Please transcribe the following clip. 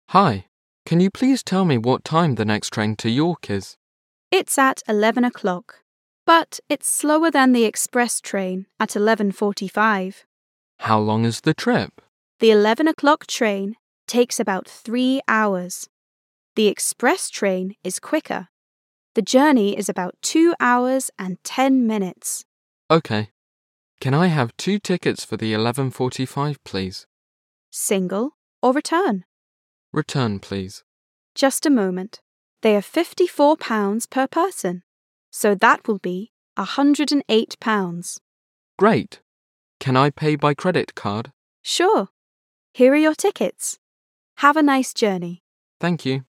Hi, can you please tell me what time the next train to York is? It's at 11 o'clock, but it's slower than the express train at 11:45. How long is the trip? The 11 o'clock train takes about 3 hours. The express train is quicker. The journey is about 2 hours and 10 minutes. Okay. Can I have 2 tickets for the 11:45, please? Single or return? Return, please. Just a moment. They are £54 per person, so that will be £108. Great. Can I pay by credit card? Sure. Here are your tickets. Have a nice journey. Thank you.